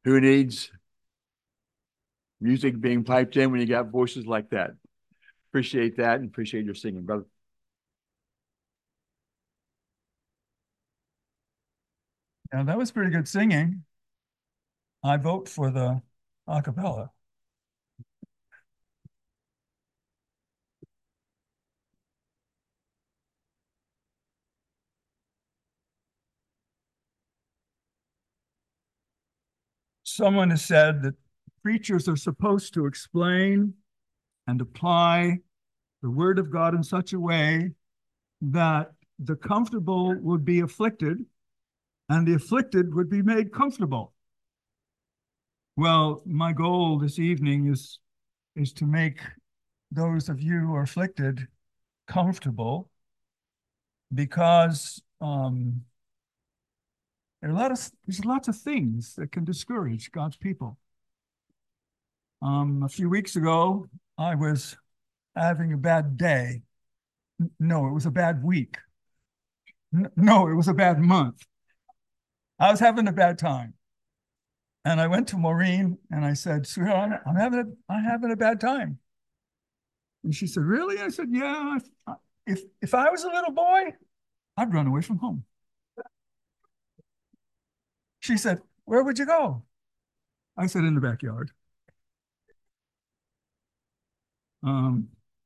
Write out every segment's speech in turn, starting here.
Who needs music being piped in when you got voices like that? Appreciate that and appreciate your singing, brother. Yeah, that was pretty good singing. I vote for the a cappella. Someone has said that preachers are supposed to explain and apply the word of God in such a way that the comfortable would be afflicted and the afflicted would be made comfortable. Well, my goal this evening is to make those of you who are afflicted comfortable because there's lots of things that can discourage God's people. A few weeks ago, I was having a bad day. No, it was a bad week. No, it was a bad month. I was having a bad time. And I went to Maureen and I said, sweetheart, I'm having a bad time. And she said, really? I said, yeah. If I was a little boy, I'd run away from home. She said, where would you go? I said, in the backyard. Um,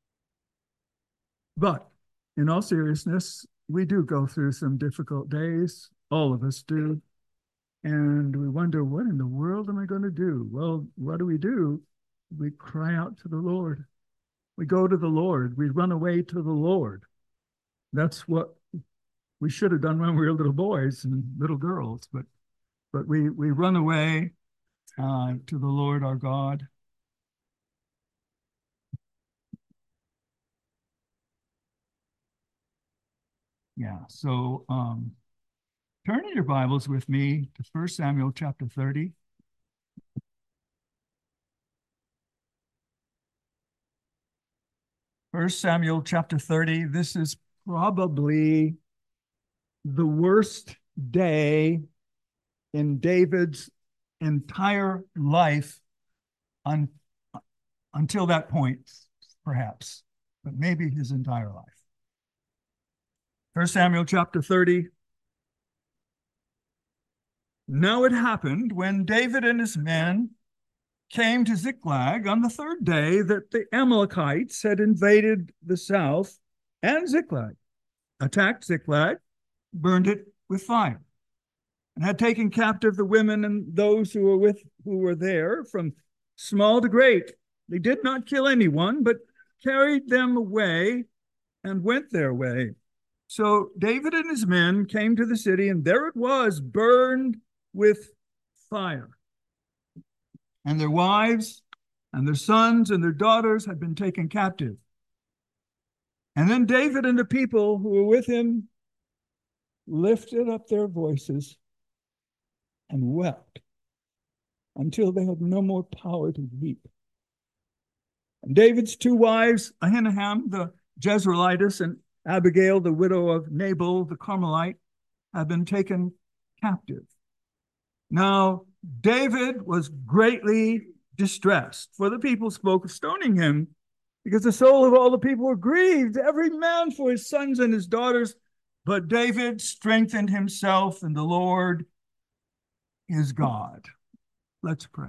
but in all seriousness, we do go through some difficult days. All of us do. And we wonder, what in the world am I going to do? Well, what do? We cry out to the Lord. We go to the Lord. We run away to the Lord. That's what we should have done when we were little boys and little girls. But we run away to the Lord our God. Yeah. So turn in your Bibles with me to 1 Samuel chapter 30. 1 Samuel chapter 30. This is probably the worst day in David's entire life un, until that point, perhaps, but maybe his entire life. 1 Samuel chapter 30. Now it happened when David and his men came to Ziklag on the third day that the Amalekites had invaded the south and Ziklag, attacked Ziklag, burned it with fire, and had taken captive the women and those who were there from small to great. They did not kill anyone, but carried them away and went their way. So David and his men came to the city, and there it was, burned with fire. And their wives and their sons and their daughters had been taken captive. And then David and the people who were with him lifted up their voices and wept until they had no more power to weep. And David's two wives, Ahinoam the Jezreelitess and Abigail, the widow of Nabal the Carmelite, had been taken captive. Now, David was greatly distressed, for the people spoke of stoning him, because the soul of all the people were grieved, every man for his sons and his daughters. But David strengthened himself in the Lord his God. Let's pray.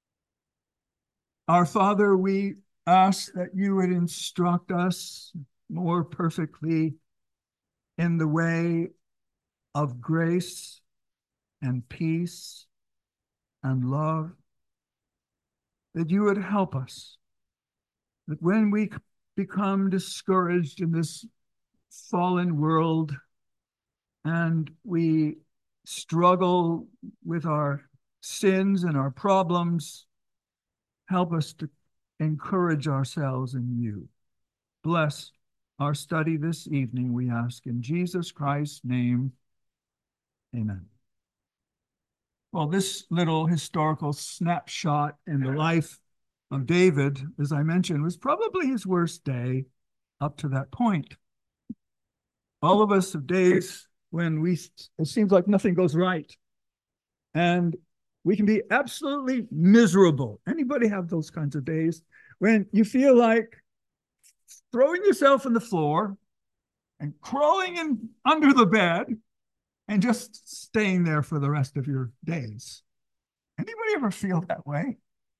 Our Father, we ask that you would instruct us more perfectly in the way of grace and peace and love, that you would help us, that when we become discouraged in this fallen world and we struggle with our sins and our problems, help us to encourage ourselves in you. Bless our study this evening, we ask in Jesus Christ's name. Amen. Well, this little historical snapshot in the life of David, as I mentioned, was probably his worst day up to that point. All of us have days when it seems like nothing goes right. And We can be absolutely miserable. Anybody have those kinds of days when you feel like throwing yourself on the floor and crawling in under the bed and just staying there for the rest of your days? Anybody ever feel that way?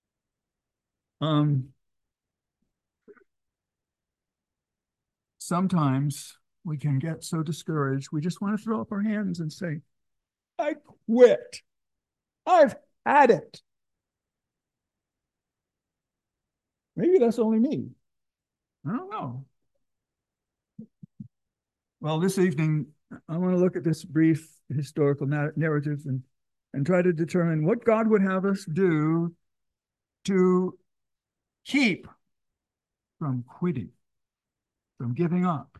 Sometimes we can get so discouraged, we just want to throw up our hands and say, I quit. I've had it. Maybe that's only me. I don't know. Well, this evening, I want to look at this brief historical narrative and try to determine what God would have us do to keep from quitting, from giving up.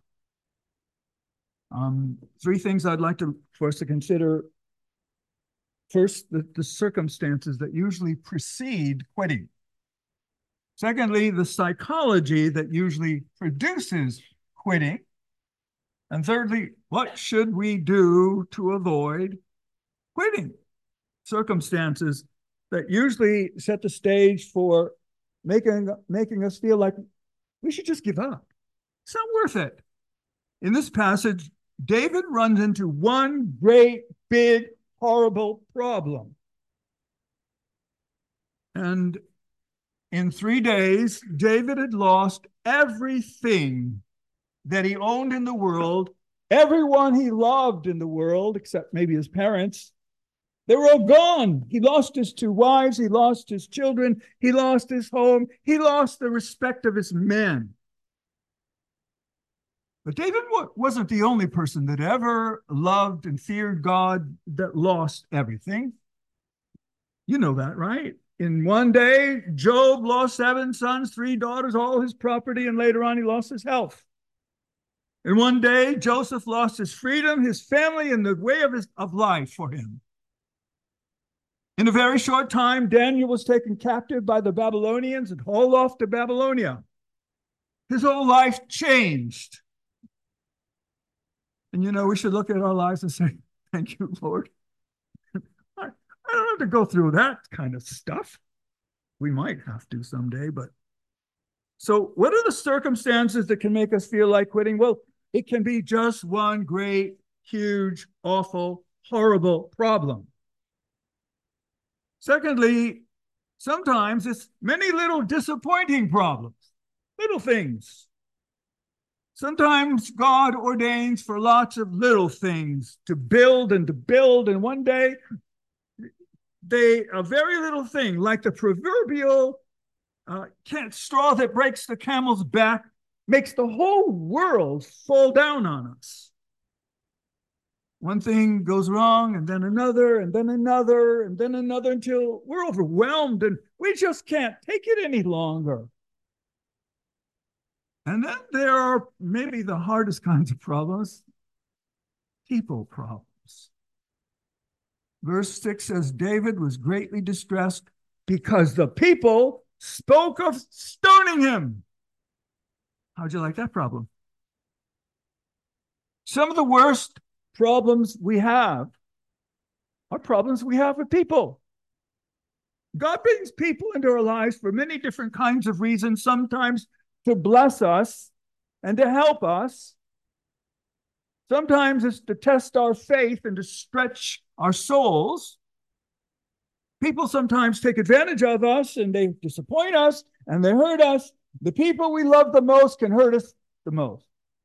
Three things I'd like for us to consider. First, the circumstances that usually precede quitting. Secondly, the psychology that usually produces quitting. And thirdly, what should we do to avoid quitting? Circumstances that usually set the stage for making us feel like we should just give up. It's not worth it. In this passage, David runs into one great, big, horrible problem. And in 3 days, David had lost everything that he owned in the world, everyone he loved in the world, except maybe his parents. They were all gone. He lost his 2 wives. He lost his children. He lost his home. He lost the respect of his men. But David wasn't the only person that ever loved and feared God that lost everything. You know that, right? In one day, Job lost 7 sons, 3 daughters, all his property, and later on he lost his health. In one day, Joseph lost his freedom, his family, and the way of life for him. In a very short time, Daniel was taken captive by the Babylonians and hauled off to Babylonia. His whole life changed. And we should look at our lives and say, thank you, Lord. I don't have to go through that kind of stuff. We might have to someday, but. So what are the circumstances that can make us feel like quitting? Well, it can be just one great, huge, awful, horrible problem. Secondly, sometimes it's many little disappointing problems, little things. Sometimes God ordains for lots of little things to build, and one day a very little thing, like the proverbial straw that breaks the camel's back, makes the whole world fall down on us. One thing goes wrong, and then another, and then another, and then another, until we're overwhelmed and we just can't take it any longer. And then there are maybe the hardest kinds of problems, people problems. Verse 6 says, David was greatly distressed because the people spoke of stoning him. How'd you like that problem? Some of the worst problems we have are problems we have with people. God brings people into our lives for many different kinds of reasons, sometimes to bless us and to help us. Sometimes it's to test our faith and to stretch our souls. People sometimes take advantage of us and they disappoint us and they hurt us. The people we love the most can hurt us the most.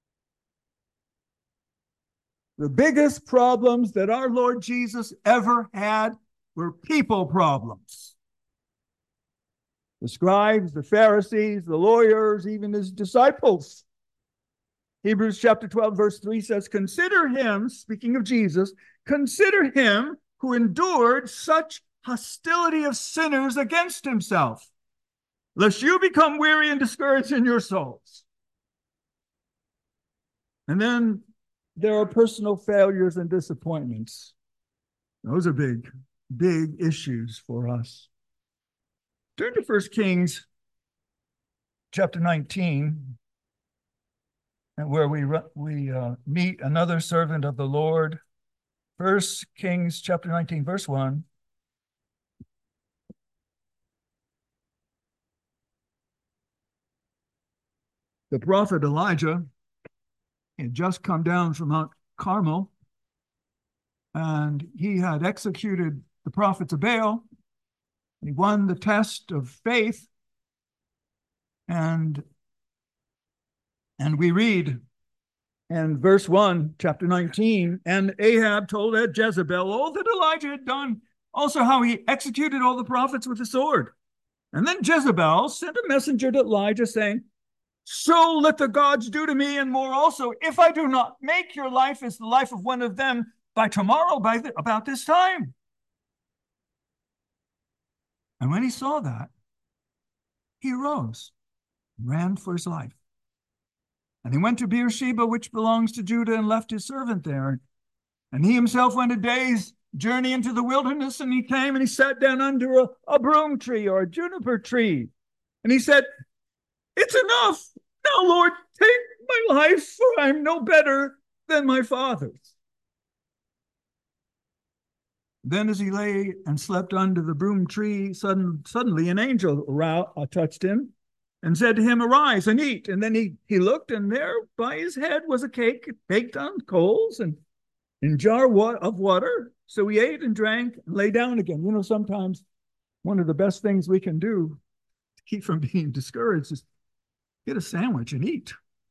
The biggest problems that our Lord Jesus ever had were people problems. The scribes, the Pharisees, the lawyers, even his disciples. Hebrews chapter 12, verse 3 says, consider him, speaking of Jesus, consider him who endured such hostility of sinners against himself, lest you become weary and discouraged in your souls. And then there are personal failures and disappointments. Those are big, big issues for us. Turn to 1 Kings chapter 19, and where we meet another servant of the Lord. 1 Kings chapter 19, verse 1. The prophet Elijah had just come down from Mount Carmel, and he had executed the prophets of Baal. He won the test of faith, and we read in verse 1, chapter 19, and Ahab told Jezebel all that Elijah had done, also how he executed all the prophets with the sword. And then Jezebel sent a messenger to Elijah saying, so let the gods do to me and more also, if I do not make your life as the life of one of them by tomorrow, about this time. And when he saw that, he arose, ran for his life. And he went to Beersheba, which belongs to Judah, and left his servant there. And he himself went a day's journey into the wilderness, and he came and he sat down under a broom tree or a juniper tree. And he said, it's enough. Now, Lord, take my life, for I'm no better than my father's. Then as he lay and slept under the broom tree, suddenly an angel touched him and said to him, arise and eat. And then he looked, and there by his head was a cake baked on coals and in a jar of water. So he ate and drank and lay down again. You know, sometimes one of the best things we can do to keep from being discouraged is get a sandwich and eat.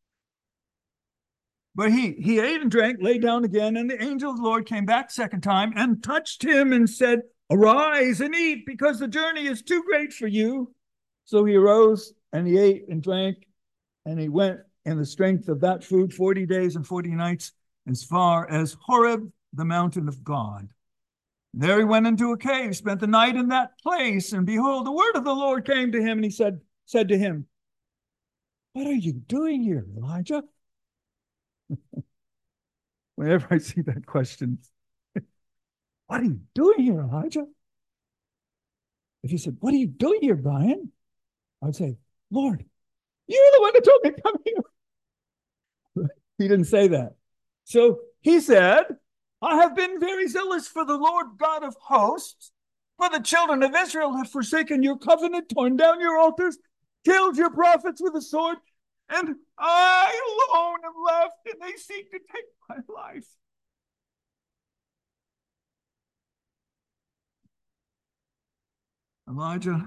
But he ate and drank, lay down again, and the angel of the Lord came back second time and touched him and said, arise and eat, because the journey is too great for you. So he arose and he ate and drank, and he went in the strength of that food 40 days and 40 nights as far as Horeb, the mountain of God. There he went into a cave, spent the night in that place, and behold, the word of the Lord came to him, and he said to him, what are you doing here, Elijah? Whenever I see that question, what are you doing here, Elijah? If you said, what are you doing here, Brian? I would say, Lord, you're the one that told me to come here. He didn't say that. So he said, I have been very zealous for the Lord God of hosts, for the children of Israel have forsaken your covenant, torn down your altars, killed your prophets with a sword, and I alone am left, and they seek to take my life. Elijah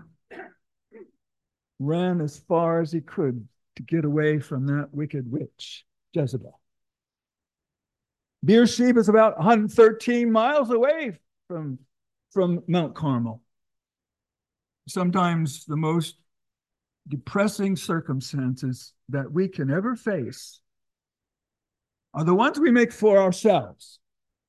ran as far as he could to get away from that wicked witch, Jezebel. Beersheba is about 113 miles away from Mount Carmel. Sometimes the most depressing circumstances that we can ever face are the ones we make for ourselves.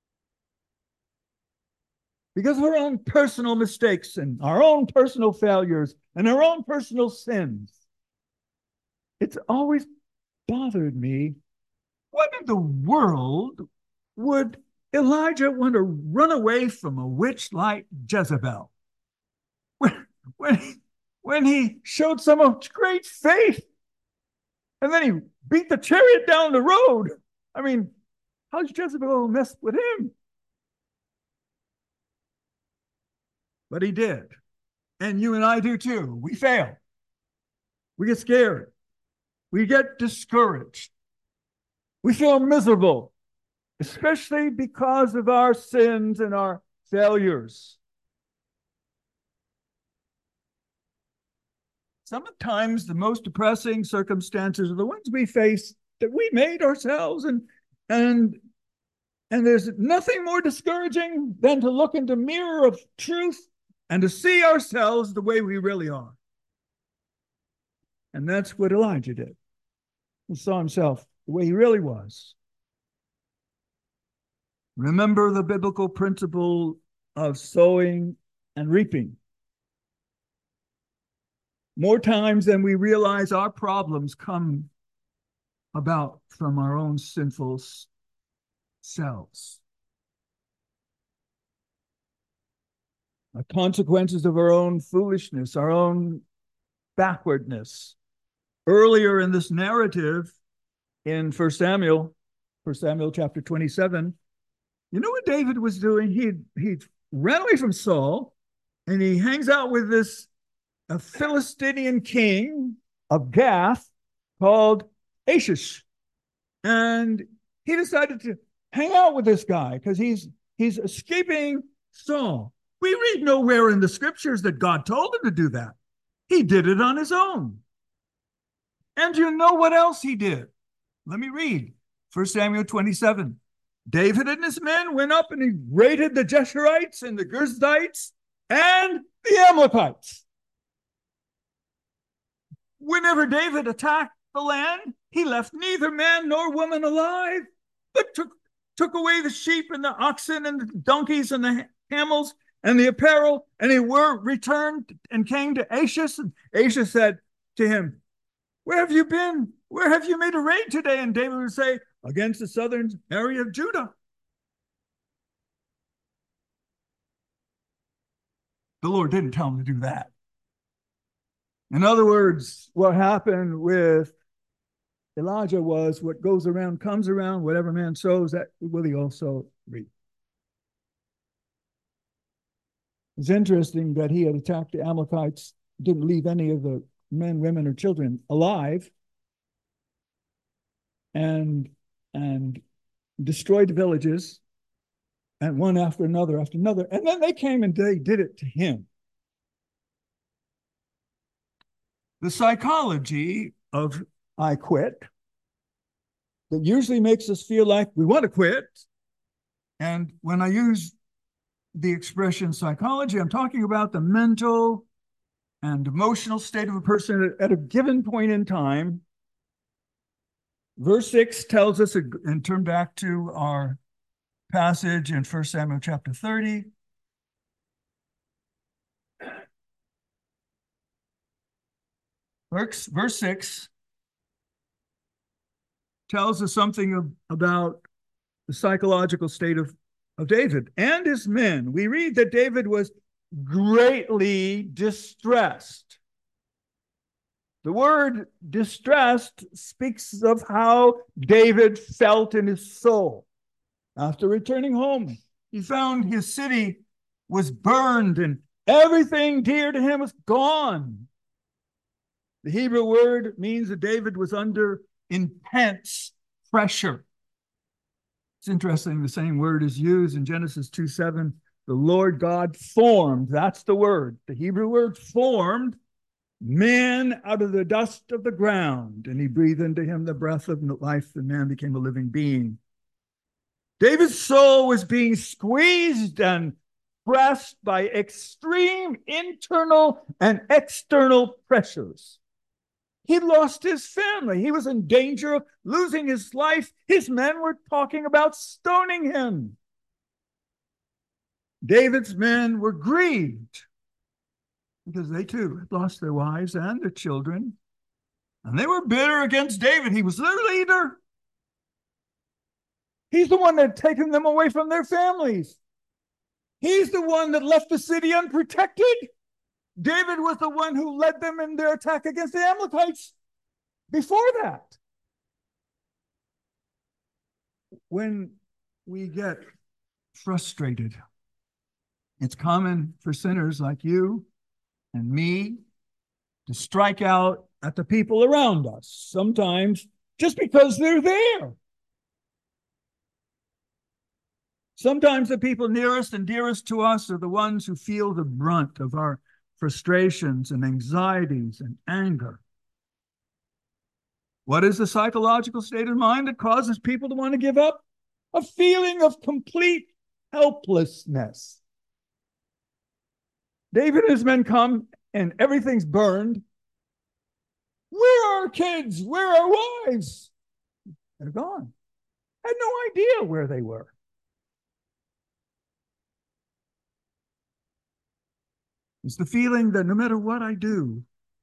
Because of our own personal mistakes and our own personal failures and our own personal sins. It's always bothered me, what in the world would Elijah want to run away from a witch like Jezebel? When he showed so much great faith, and then he beat the chariot down the road. I mean, how's Jezebel mess with him? But he did. And you and I do too. We fail. We get scared. We get discouraged. We feel miserable, especially because of our sins and our failures. Sometimes the most depressing circumstances are the ones we face that we made ourselves, and there's nothing more discouraging than to look into the mirror of truth and to see ourselves the way we really are. And that's what Elijah did. He saw himself the way he really was. Remember the biblical principle of sowing and reaping. More times than we realize, our problems come about from our own sinful selves. The consequences of our own foolishness, our own backwardness. Earlier in this narrative, in 1 Samuel chapter 27, you know what David was doing? He ran away from Saul, and he hangs out with a Philistine king of Gath, called Achish. And he decided to hang out with this guy because he's escaping Saul. We read nowhere in the scriptures that God told him to do that. He did it on his own. And you know what else he did? Let me read 1 Samuel 27. David and his men went up and he raided the Jeshurites and the Girzites and the Amalekites. Whenever David attacked the land, he left neither man nor woman alive, but took away the sheep and the oxen and the donkeys and the camels and the apparel, and he returned and came to Achish. And Achish said to him, "Where have you been? Where have you made a raid today?" And David would say, "Against the southern area of Judah." The Lord didn't tell him to do that. In other words, what happened with Elijah was what goes around comes around, whatever man sows, that will he also reap. It's interesting that he had attacked the Amalekites, didn't leave any of the men, women, or children alive, and destroyed the villages, and one after another, and then they came and they did it to him. The psychology of "I quit" that usually makes us feel like we want to quit. And when I use the expression psychology, I'm talking about the mental and emotional state of a person at a given point in time. Verse 6 tells us, and turn back to our passage in 1 Samuel chapter 30. Verse 6 tells us something about the psychological state of David and his men. We read that David was greatly distressed. The word distressed speaks of how David felt in his soul. After returning home, he found his city was burned and everything dear to him was gone. The Hebrew word means that David was under intense pressure. It's interesting, the same word is used in Genesis 2:7. The Lord God formed, that's the word. The Hebrew word formed man out of the dust of the ground, and he breathed into him the breath of life, and man became a living being. David's soul was being squeezed and pressed by extreme internal and external pressures. He lost his family. He was in danger of losing his life. His men were talking about stoning him. David's men were grieved because they too had lost their wives and their children. And they were bitter against David. He was their leader. He's the one that had taken them away from their families. He's the one that left the city unprotected. David was the one who led them in their attack against the Amalekites before that. When we get frustrated, it's common for sinners like you and me to strike out at the people around us, sometimes just because they're there. Sometimes the people nearest and dearest to us are the ones who feel the brunt of our frustrations and anxieties and anger. What is the psychological state of mind that causes people to want to give up? A feeling of complete helplessness. David and his men come and everything's burned. Where are our kids? Where are our wives? They're gone. I had no idea where they were. It's the feeling that no matter what I do,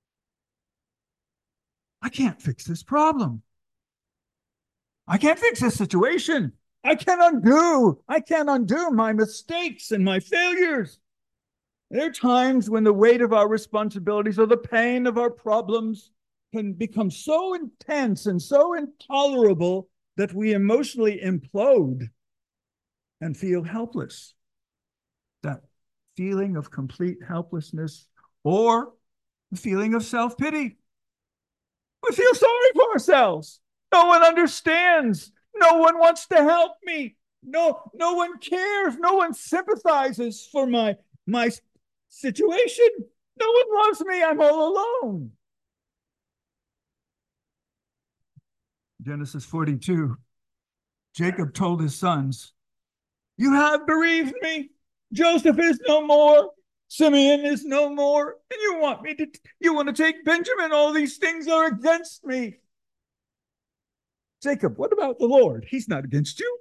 I can't fix this problem. I can't fix this situation. I can't undo my mistakes and my failures. There are times when the weight of our responsibilities or the pain of our problems can become so intense and so intolerable that we emotionally implode and feel helpless. That feeling of complete helplessness or the feeling of self-pity. We feel sorry for ourselves. No one understands. No one wants to help me. No one cares. No one sympathizes for my situation. No one loves me. I'm all alone. Genesis 42. Jacob told his sons, "You have bereaved me. Joseph is no more. Simeon is no more. And you want to take Benjamin. All these things are against me." Jacob, what about the Lord? He's not against you.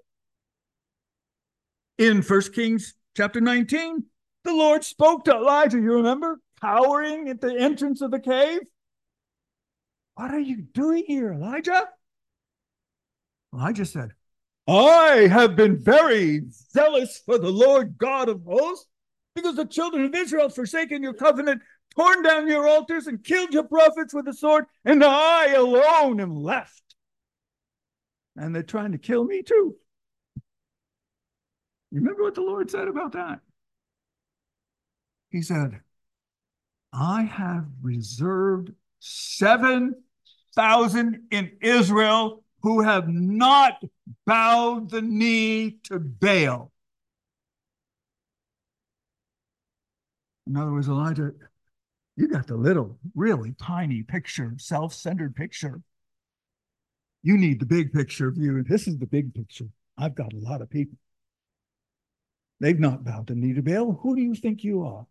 In 1 Kings chapter 19, the Lord spoke to Elijah, you remember, cowering at the entrance of the cave. "What are you doing here, Elijah?" Elijah said, "I have been very zealous for the Lord God of hosts, because the children of Israel have forsaken your covenant, torn down your altars, and killed your prophets with the sword, and I alone am left. And they're trying to kill me too." You remember what the Lord said about that? He said, "I have reserved 7,000 in Israel who have not bowed the knee to Baal." In other words, Elijah, you got the little, really tiny picture, self-centered picture. You need the big picture view. This is the big picture. I've got a lot of people. They've not bowed the knee to Baal. Who do you think you are?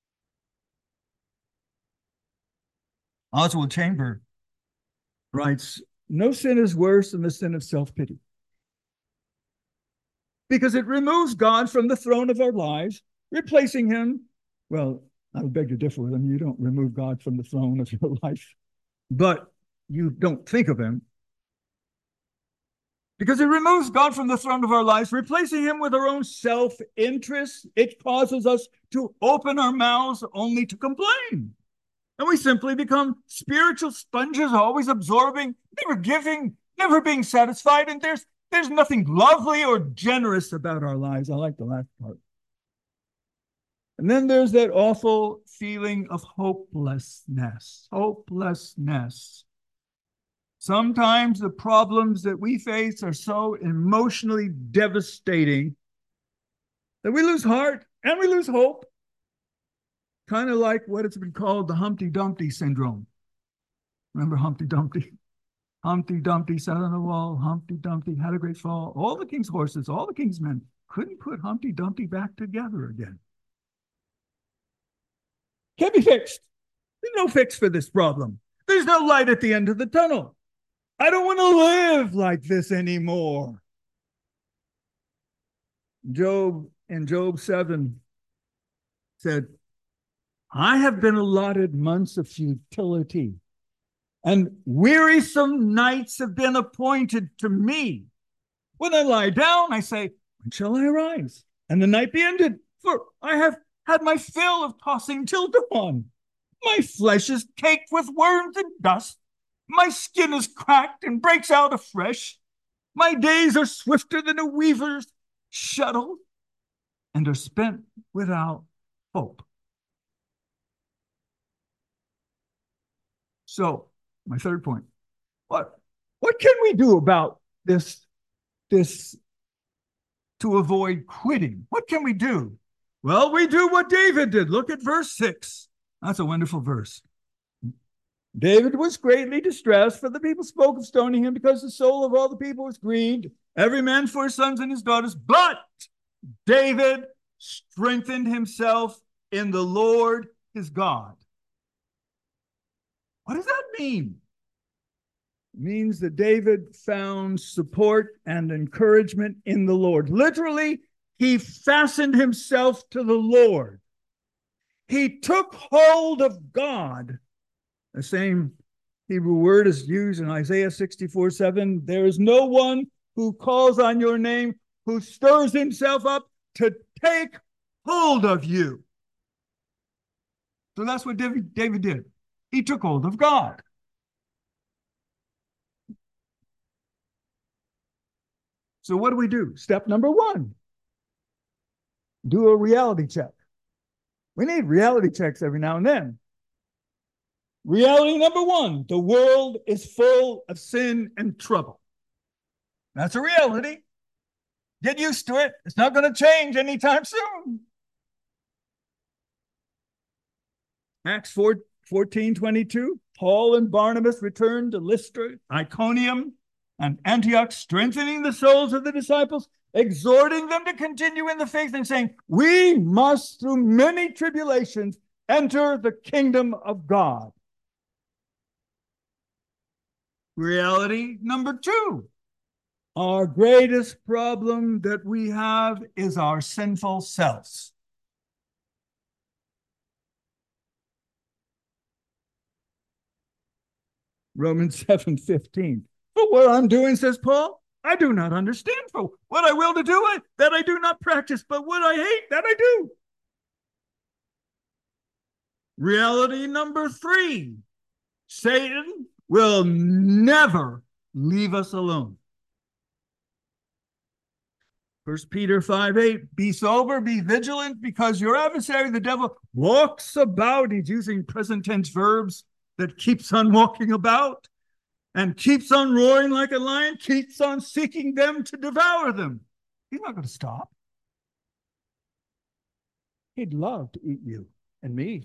Oswald Chamber writes, "No sin is worse than the sin of self-pity, because it removes God from the throne of our lives, replacing him." Well, I would beg to differ with him. You don't remove God from the throne of your life, but you don't think of him. Because it removes God from the throne of our lives, replacing him with our own self-interest. It causes us to open our mouths only to complain. And we simply become spiritual sponges, always absorbing, never giving, never being satisfied. And there's nothing lovely or generous about our lives. I like the last part. And then there's that awful feeling of hopelessness. Hopelessness. Sometimes the problems that we face are so emotionally devastating that we lose heart and we lose hope. Kind of like what it's been called the Humpty Dumpty syndrome. Remember Humpty Dumpty? Humpty Dumpty sat on the wall. Humpty Dumpty had a great fall. All the king's horses, all the king's men couldn't put Humpty Dumpty back together again. Can't be fixed. There's no fix for this problem. There's no light at the end of the tunnel. I don't want to live like this anymore. Job, in Job 7, said, "I have been allotted months of futility, and wearisome nights have been appointed to me. When I lie down, I say, when shall I arise? And the night be ended, for I have had my fill of tossing till dawn. My flesh is caked with worms and dust. My skin is cracked and breaks out afresh. My days are swifter than a weaver's shuttle and are spent without hope." So, my third point, what can we do about this to avoid quitting? What can we do? Well, we do what David did. Look at verse 6. That's a wonderful verse. "David was greatly distressed, for the people spoke of stoning him, because the soul of all the people was grieved, every man for his sons and his daughters. But David strengthened himself in the Lord his God." What does that mean? It means that David found support and encouragement in the Lord. Literally, he fastened himself to the Lord. He took hold of God. The same Hebrew word is used in Isaiah 64:7. "There is no one who calls on your name, who stirs himself up to take hold of you." So that's what David did. He took hold of God. So what do we do? Step number 1, do a reality check. We need reality checks every now and then. Reality number one, the world is full of sin and trouble. That's a reality. Get used to it. It's not going to change anytime soon. Acts 14:22, Paul and Barnabas returned to Lystra, Iconium, and Antioch, strengthening the souls of the disciples, exhorting them to continue in the faith and saying, we must, through many tribulations, enter the kingdom of God. Reality number two, our greatest problem that we have is our sinful selves. Romans 7:15. But what I'm doing, says Paul, I do not understand. For what I will to do, that I do not practice, but what I hate, that I do. Reality number three, Satan will never leave us alone. 1 Peter 5:8, be sober, be vigilant, because your adversary, the devil, walks about. He's using present tense verbs that keeps on walking about and keeps on roaring like a lion, keeps on seeking them to devour them. He's not going to stop. He'd love to eat you and me.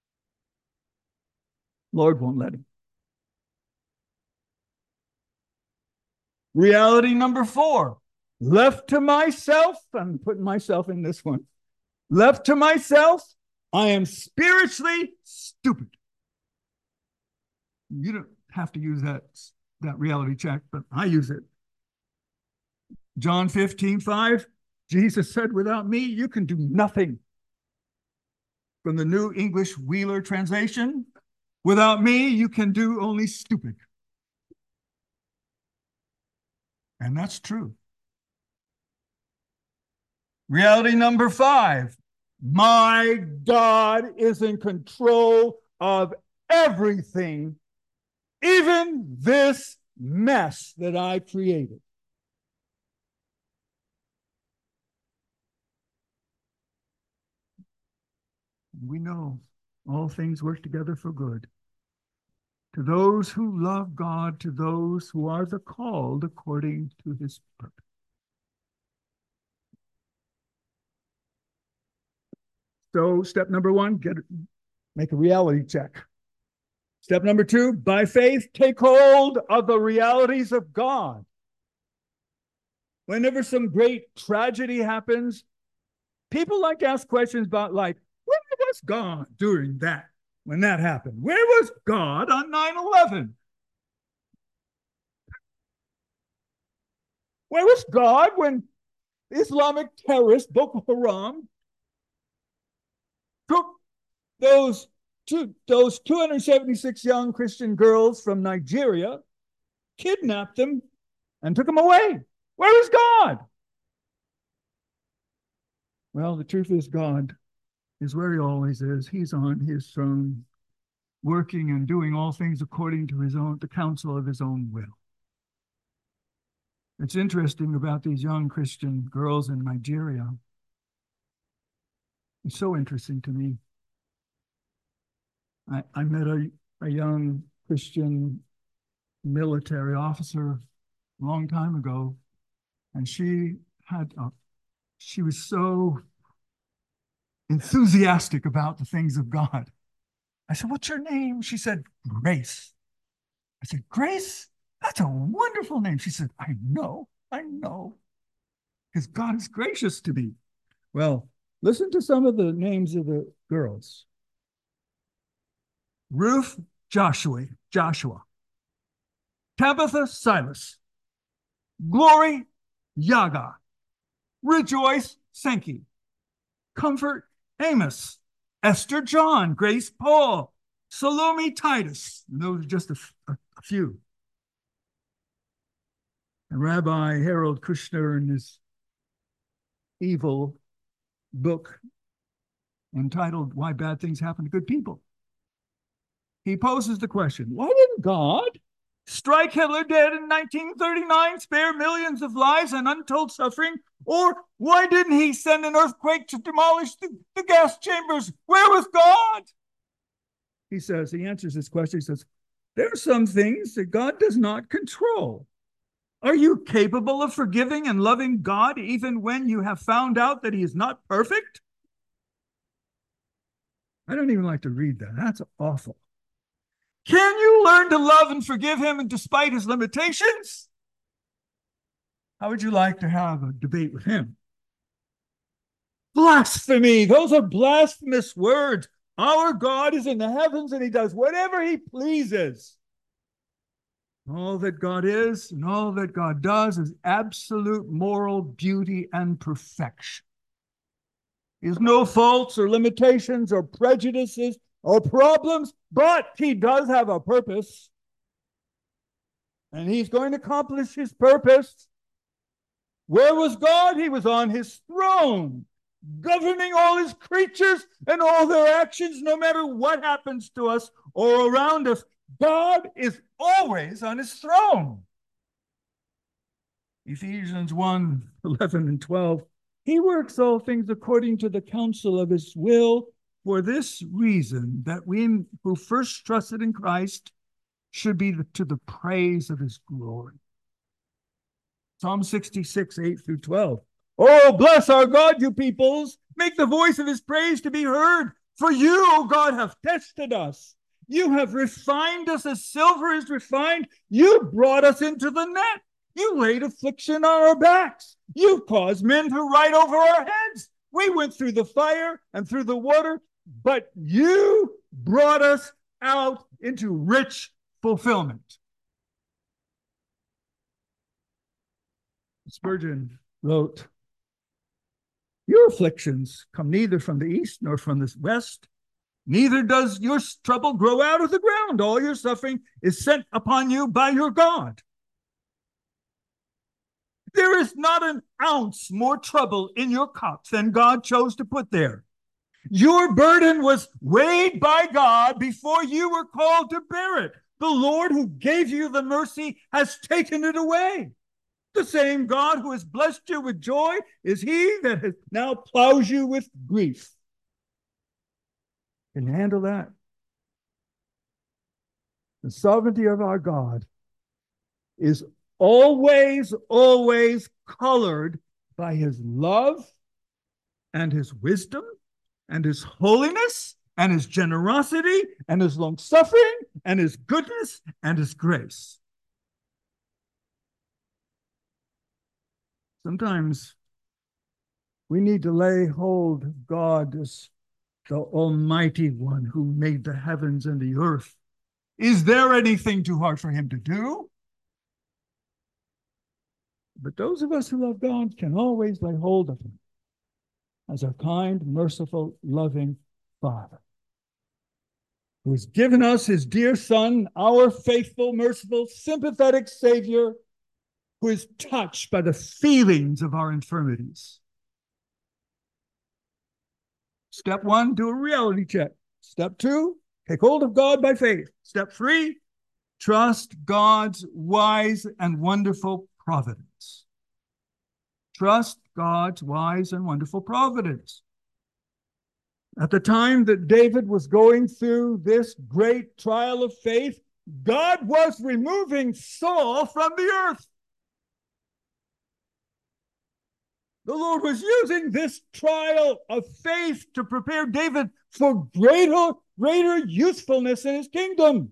Lord won't let him. Reality number four, left to myself, I'm putting myself in this one. Left to myself, I am spiritually stupid. You don't have to use that reality check, but I use it. John 15:5, Jesus said, without me, you can do nothing. From the New English Wheeler translation, without me, you can do only stupid. And that's true. Reality number five, my God is in control of everything, even this mess that I created. We know all things work together for good to those who love God, to those who are the called according to his purpose. So step number one, make a reality check. Step number two, by faith, take hold of the realities of God. Whenever some great tragedy happens, people like to ask questions about, like, where was God during that, when that happened? Where was God on 9/11? Where was God when Islamic terrorist Boko Haram took those 276 young Christian girls from Nigeria, kidnapped them, and took them away? Where is God? Well, the truth is, God is where he always is. He's on his throne, working and doing all things according to the counsel of his own will. It's interesting about these young Christian girls in Nigeria. It's so interesting to me. I met a young Christian military officer a long time ago, and she was so enthusiastic about the things of God. I said, what's your name? She said, Grace. I said, Grace? That's a wonderful name. She said, I know, because God is gracious to me. Well, listen to some of the names of the girls. Ruth Joshua, Tabitha Silas, Glory Yaga, Rejoice Sankey, Comfort Amos, Esther John, Grace Paul, Salome Titus. And those are just a few. And Rabbi Harold Kushner, in his evil book entitled Why Bad Things Happen to Good People, he poses the question, why didn't God strike Hitler dead in 1939, spare millions of lives and untold suffering? Or why didn't he send an earthquake to demolish the gas chambers? Where was God? he answers this question. He says, there are some things that God does not control. Are you capable of forgiving and loving God even when you have found out that he is not perfect? I don't even like to read that. That's awful. Can you learn to love and forgive him and despite his limitations? How would you like to have a debate with him? Blasphemy. Those are blasphemous words. Our God is in the heavens and he does whatever he pleases. All that God is and all that God does is absolute moral beauty and perfection. He has no faults or limitations or prejudices or problems, but he does have a purpose. And he's going to accomplish his purpose. Where was God? He was on his throne, governing all his creatures and all their actions, no matter what happens to us or around us. God is always on his throne. Ephesians 1:11 and 12. He works all things according to the counsel of his will, for this reason, that we who first trusted in Christ should be to the praise of his glory. Psalm 66, 8 through 12. Oh, bless our God, you peoples. Make the voice of his praise to be heard. For you, O God, have tested us. You have refined us as silver is refined. You brought us into the net. You laid affliction on our backs. You caused men to ride over our heads. We went through the fire and through the water, but you brought us out into rich fulfillment. Spurgeon wrote, your afflictions come neither from the east nor from the west. Neither does your trouble grow out of the ground. All your suffering is sent upon you by your God. There is not an ounce more trouble in your cup than God chose to put there. Your burden was weighed by God before you were called to bear it. The Lord who gave you the mercy has taken it away. The same God who has blessed you with joy is he that has now plows you with grief. Can you handle that? The sovereignty of our God is always, always colored by his love and his wisdom and his holiness and his generosity and his long suffering and his goodness and his grace. Sometimes we need to lay hold of God as the Almighty One who made the heavens and the earth. Is there anything too hard for him to do? But those of us who love God can always lay hold of him as our kind, merciful, loving Father, who has given us his dear Son, our faithful, merciful, sympathetic Savior, who is touched by the feelings of our infirmities. Step 1, do a reality check. Step 2, take hold of God by faith. Step 3, trust God's wise and wonderful providence. Trust God's wise and wonderful providence. At the time that David was going through this great trial of faith, God was removing Saul from the earth. The Lord was using this trial of faith to prepare David for greater usefulness in his kingdom.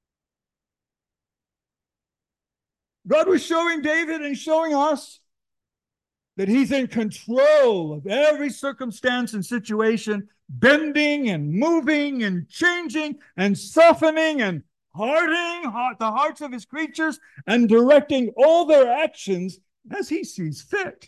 God was showing David and showing us that he's in control of every circumstance and situation, bending and moving and changing and softening and hardening the hearts of his creatures and directing all their actions as he sees fit.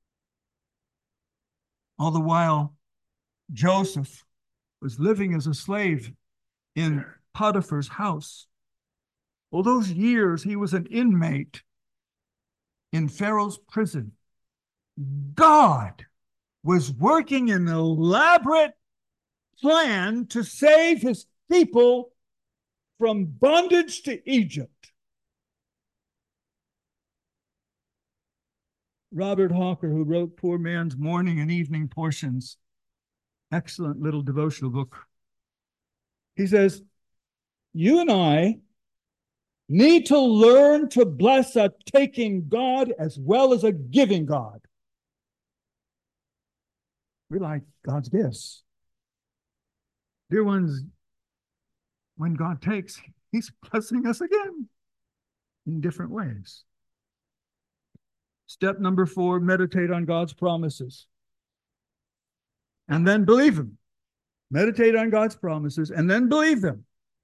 All the while, Joseph was living as a slave in Potiphar's house. All those years, he was an inmate in Pharaoh's prison. God was working an elaborate plan to save his people from bondage to Egypt. Robert Hawker, who wrote Poor Man's Morning and Evening Portions, excellent little devotional book. He says, you and I need to learn to bless a taking God as well as a giving God. We like God's gifts. Dear ones, when God takes, he's blessing us again in different ways. Step number 4, meditate on God's promises. And then believe them. Meditate on God's promises and then believe them.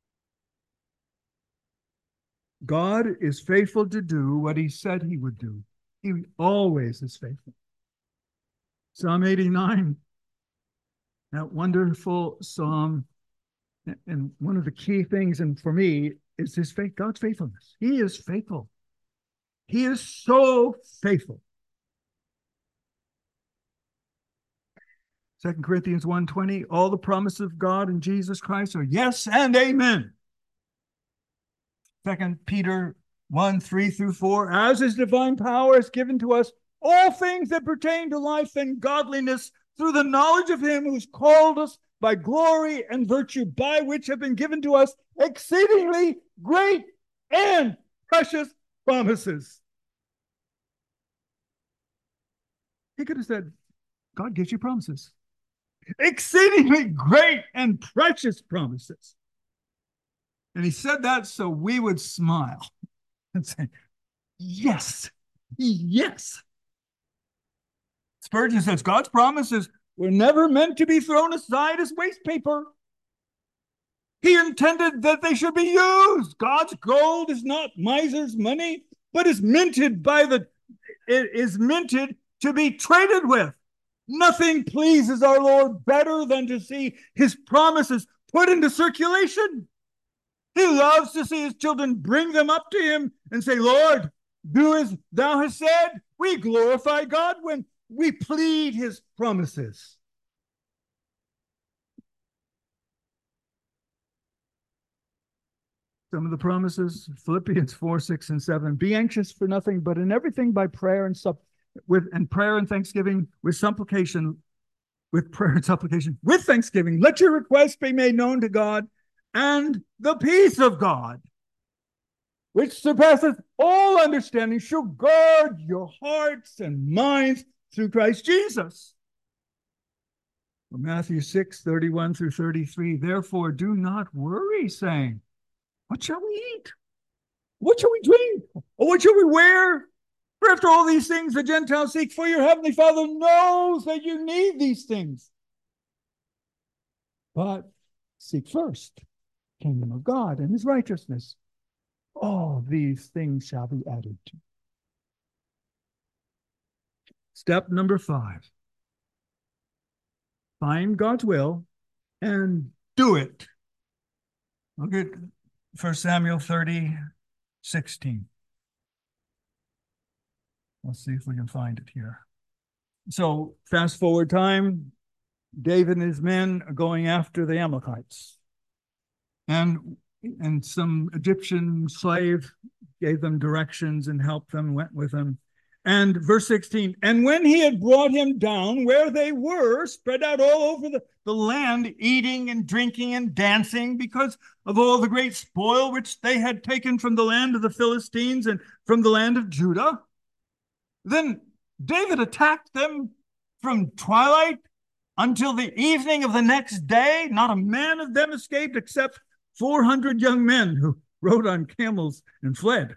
God is faithful to do what he said he would do. He always is faithful. Psalm 89, that wonderful psalm. And one of the key things, and for me, is his faith, God's faithfulness. He is faithful. He is so faithful. 2 Corinthians 1:20, all the promises of God in Jesus Christ are yes and amen. 2 Peter 1:3-4, as his divine power is given to us all things that pertain to life and godliness through the knowledge of him who's called us by glory and virtue, by which have been given to us exceedingly great and precious promises. He could have said, God gives you promises. Exceedingly great and precious promises. And he said that so we would smile and say, yes, yes. Spurgeon says God's promises were never meant to be thrown aside as waste paper. He intended that they should be used. God's gold is not miser's money, but is minted to be traded with. Nothing pleases our Lord better than to see his promises put into circulation. He loves to see his children bring them up to him and say, Lord, do as thou hast said. We glorify God when we plead his promises. Some of the promises, Philippians 4:6-7. Be anxious for nothing, but in everything by prayer and thanksgiving, with supplication, with prayer and supplication, with thanksgiving, let your requests be made known to God, and the peace of God, which surpasses all understanding, shall guard your hearts and minds through Christ Jesus. Matthew 6:31-33. Therefore, do not worry, saying, what shall we eat? What shall we drink? Or what shall we wear? For after all these things the Gentiles seek, for your heavenly Father knows that you need these things. But seek first the kingdom of God and his righteousness. All these things shall be added to. Step number 5. Find God's will and do it. Look at 1 Samuel 30:16. Let's see if we can find it here. So fast forward time, David and his men are going after the Amalekites. And some Egyptian slave gave them directions and helped them, went with them. And verse 16, and when he had brought him down where they were, spread out all over the land, eating and drinking and dancing because of all the great spoil which they had taken from the land of the Philistines and from the land of Judah, then David attacked them from twilight until the evening of the next day. Not a man of them escaped except 400 young men who rode on camels and fled.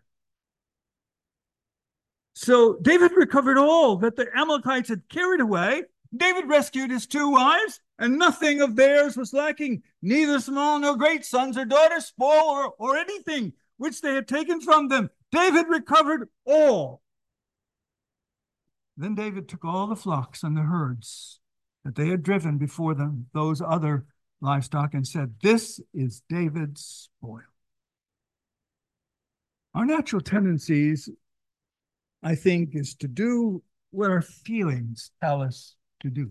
So David recovered all that the Amalekites had carried away. David rescued his 2 wives, and nothing of theirs was lacking, neither small nor great, sons or daughters, spoil or anything which they had taken from them. David recovered all. Then David took all the flocks and the herds that they had driven before them, those other livestock, and said, this is David's spoil. Our natural tendencies, I think, is to do what our feelings tell us to do.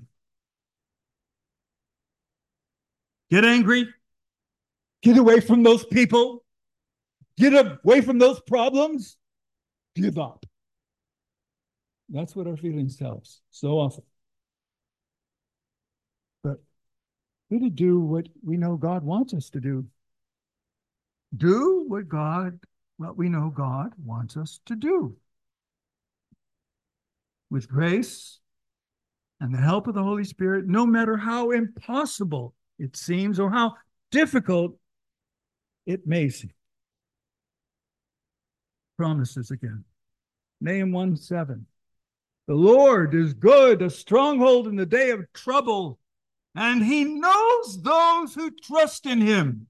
Get angry. Get away from those people. Get away from those problems. Give up. That's what our feelings tell us so often. But we to do what we know God wants us to do. do what we know God wants us to do. With grace and the help of the Holy Spirit, no matter how impossible it seems or how difficult it may seem. Promises again. Nahum 1:7. The Lord is good, a stronghold in the day of trouble, and he knows those who trust in him.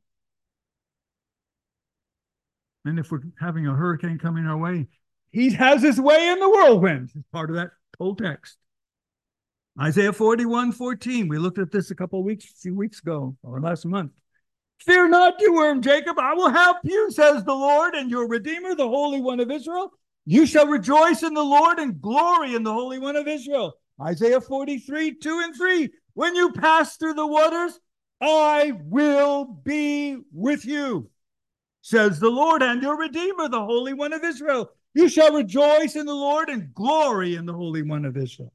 And if we're having a hurricane coming our way, he has his way in the whirlwind. It's part of that whole text. Isaiah 41:14. We looked at this a few weeks ago, or last month. Fear not, you worm Jacob, I will help you, says the Lord, and your Redeemer, the Holy One of Israel. You shall rejoice in the Lord and glory in the Holy One of Israel. Isaiah 43:2-3. When you pass through the waters, I will be with you, says the Lord, and your Redeemer, the Holy One of Israel. You shall rejoice in the Lord and glory in the Holy One of Israel.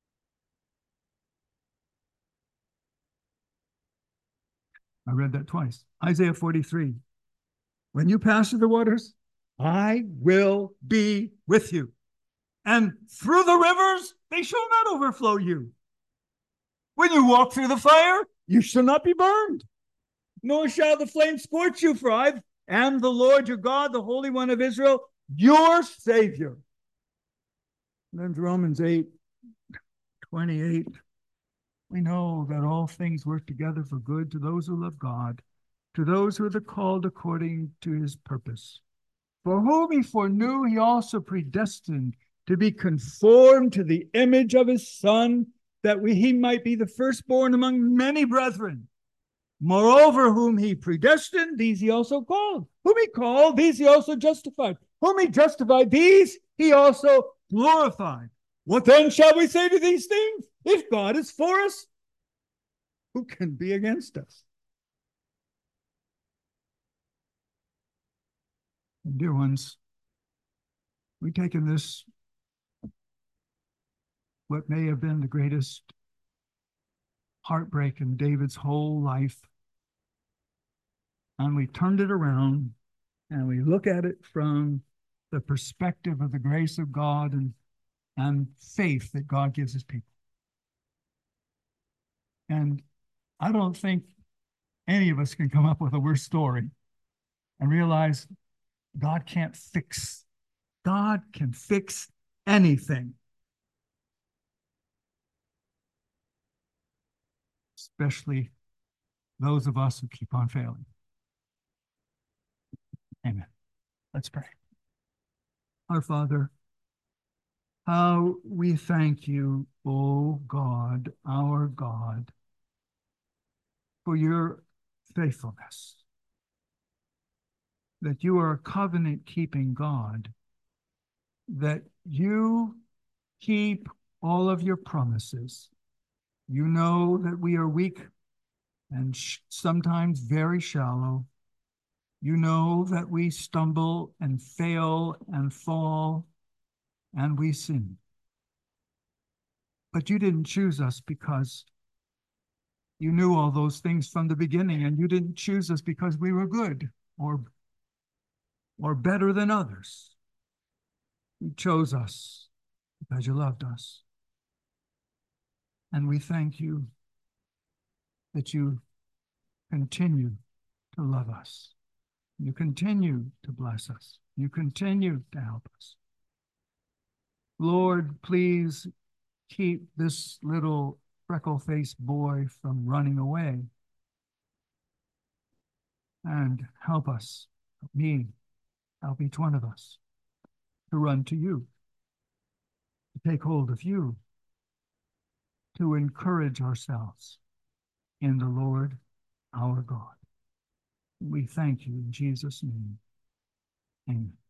I read that twice. Isaiah 43. When you pass through the waters, I will be with you. And through the rivers, they shall not overflow you. When you walk through the fire, you shall not be burned, nor shall the flame scorch you, for I am the Lord your God, the Holy One of Israel, your Savior. And then Romans 8:28. We know that all things work together for good to those who love God, to those who are called according to his purpose. For whom he foreknew, he also predestined to be conformed to the image of his Son, that he might be the firstborn among many brethren. Moreover, whom he predestined, these he also called. Whom he called, these he also justified. Whom he justified, these he also glorified. What then shall we say to these things? If God is for us, who can be against us? And dear ones, we've taken this, what may have been the greatest heartbreak in David's whole life, and we turned it around and we look at it from the perspective of the grace of God and faith that God gives his people. And I don't think any of us can come up with a worse story and realize God can fix anything, especially those of us who keep on failing. Amen. Let's pray. Our Father, how we thank you, O God, our God, for your faithfulness, that you are a covenant-keeping God, that you keep all of your promises. You know that we are weak and sometimes very shallow. You know that we stumble and fail and fall and we sin. But you didn't choose us because you knew all those things from the beginning, and you didn't choose us because we were good or better than others. You chose us because you loved us. And we thank you that you continue to love us. You continue to bless us. You continue to help us. Lord, please keep this little freckle-faced boy from running away. And help us, help me, help each one of us to run to you, to take hold of you, to encourage ourselves in the Lord our God. We thank you in Jesus' name. Amen.